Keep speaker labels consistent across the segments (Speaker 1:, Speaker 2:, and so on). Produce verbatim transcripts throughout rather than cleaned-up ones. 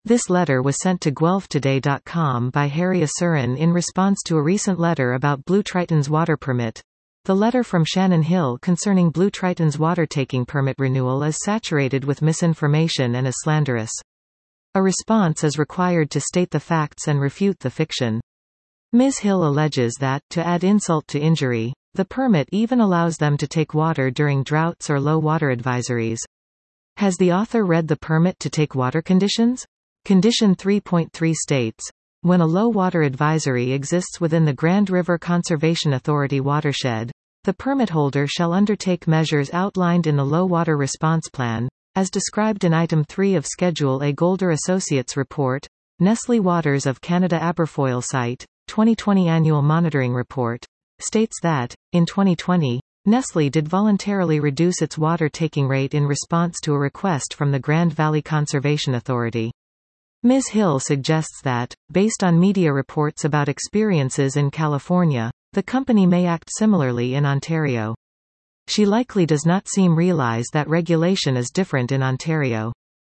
Speaker 1: This letter was sent to Guelph Today dot com by Harry Asurin in response to a recent letter about Blue Triton's water permit. The letter from Shannon Hill concerning Blue Triton's water-taking permit renewal is saturated with misinformation and is slanderous. A response is required to state the facts and refute the fiction. Miz Hill alleges that, to add insult to injury, the permit even allows them to take water during droughts or low water advisories. Has the author read the permit to take water conditions? Condition three point three states, when a low water advisory exists within the Grand River Conservation Authority watershed, the permit holder shall undertake measures outlined in the Low Water Response Plan, as described in Item three of Schedule A. Golder Associates Report, Nestle Waters of Canada Aberfoyle Site, twenty twenty Annual Monitoring Report, states that, in twenty twenty, Nestle did voluntarily reduce its water-taking rate in response to a request from the Grand Valley Conservation Authority. Miz Hill suggests that, based on media reports about experiences in California, the company may act similarly in Ontario. She likely does not seem realize that regulation is different in Ontario.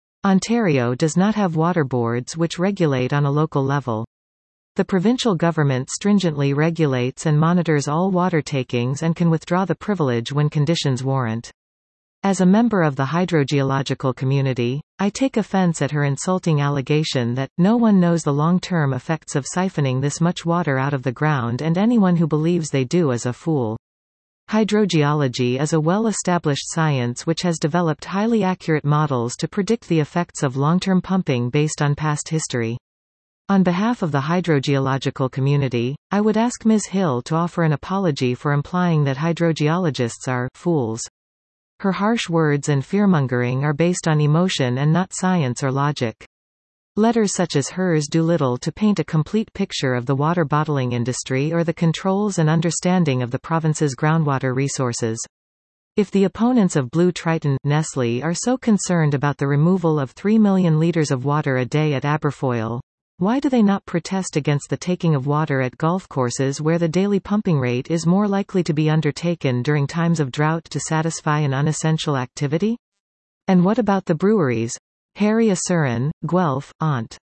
Speaker 1: Ontario does not have water boards which regulate on a local level. The provincial government stringently regulates and monitors all water takings and can withdraw the privilege when conditions warrant. As a member of the hydrogeological community, I take offense at her insulting allegation that no one knows the long-term effects of siphoning this much water out of the ground, and anyone who believes they do is a fool. Hydrogeology is a well-established science which has developed highly accurate models to predict the effects of long-term pumping based on past history. On behalf of the hydrogeological community, I would ask Miz Hill to offer an apology for implying that hydrogeologists are fools. Her harsh words and fearmongering are based on emotion and not science or logic. Letters such as hers do little to paint a complete picture of the water bottling industry or the controls and understanding of the province's groundwater resources. If the opponents of Blue Triton, Nestle, are so concerned about the removal of three million litres of water a day at Aberfoyle, why do they not protest against the taking of water at golf courses where the daily pumping rate is more likely to be undertaken during times of drought to satisfy an unessential activity? And what about the breweries? Harry Asurin, Guelph, Ont.